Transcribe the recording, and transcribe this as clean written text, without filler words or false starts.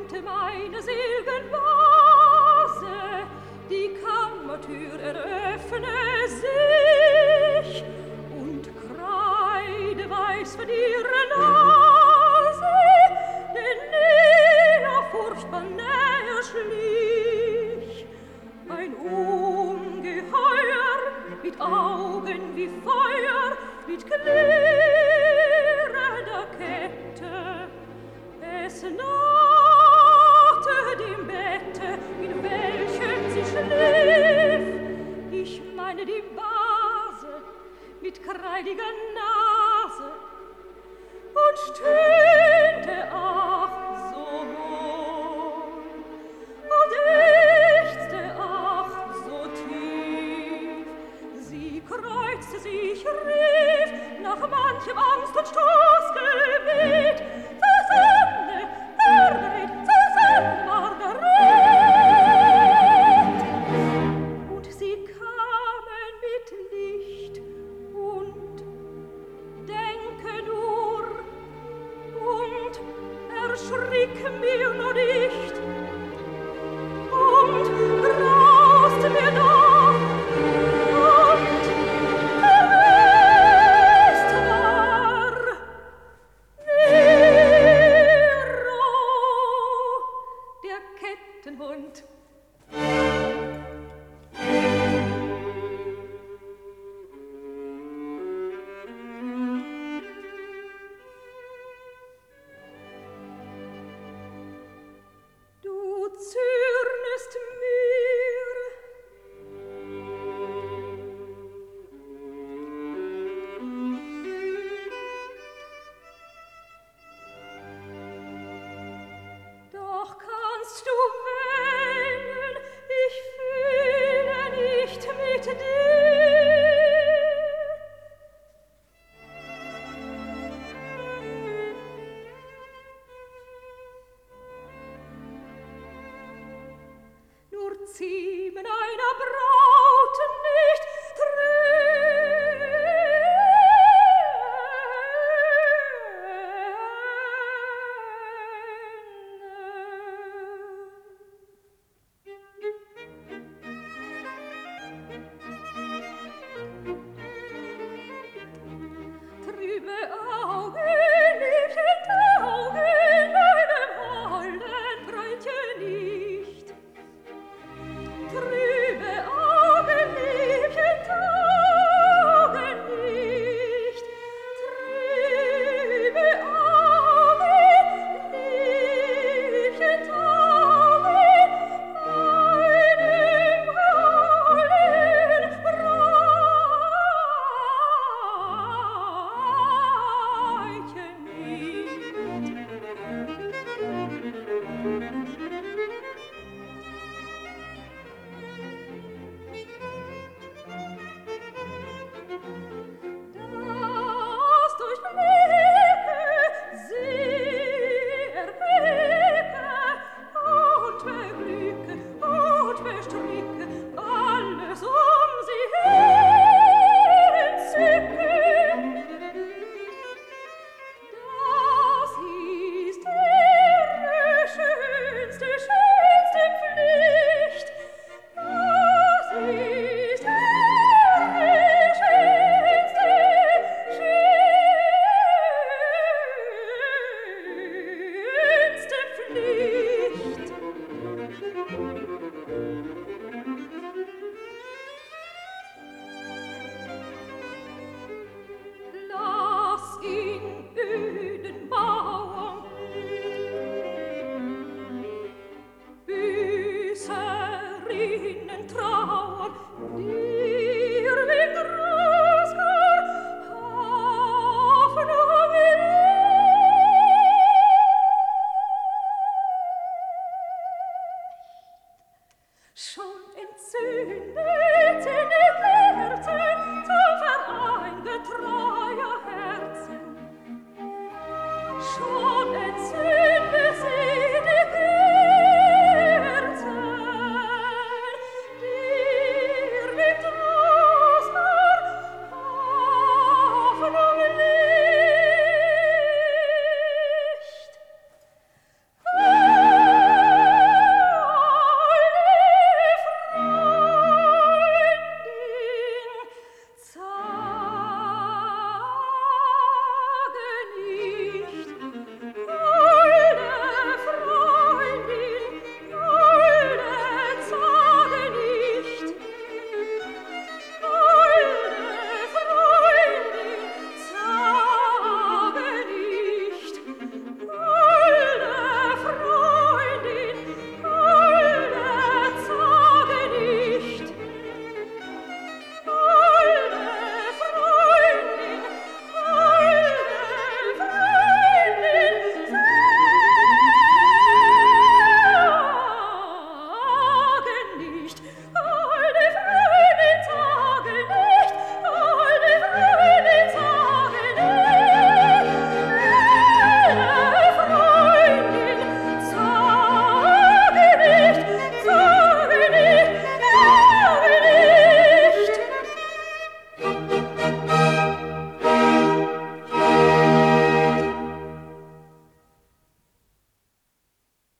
öffnete meine Silbenvase, die Kammertür eröffne sich, und kreideweiß von ihrer Nase den näher furchtbar näher schlich. Ein Ungeheuer mit Augen wie Feuer, mit klirrender Kette. Es nahte dem Bette, in welchem sie schlief. Ich meine die Base mit kreidiger Nase und stöhnte ach so wohl und ächzte ach so tief. Sie kreuzte sich, rief nach manchem Angst und Stoßgebet: Susanne, Margaret, Susanne, Margaret. Und sie kamen mit Licht und denke nur und erschrick mir nur nicht und graust mir doch und verwest war Nero, der Kettenhund. Du zürnest mir. Doch kannst du wählen, ich fühle nicht mit dir. Nur Ziemen einer Braut nicht trübe Augen, Liebchen, Augen, deinem holden Bräutchen nicht. Trübe Augen, Liebchen, Augen nicht. Trübe Augen, Liebchen, Augen, einem holden Bräutchen das durchblicke, sie erblicke und beglücke und bestricke alles sie her entzücke. Das ist ihre schönste Pflicht. Das ist ihre schönste Pflicht. Lass in öden Mauern Büßerinnen trauern, dir will Großgar Hoffnung schon entzündet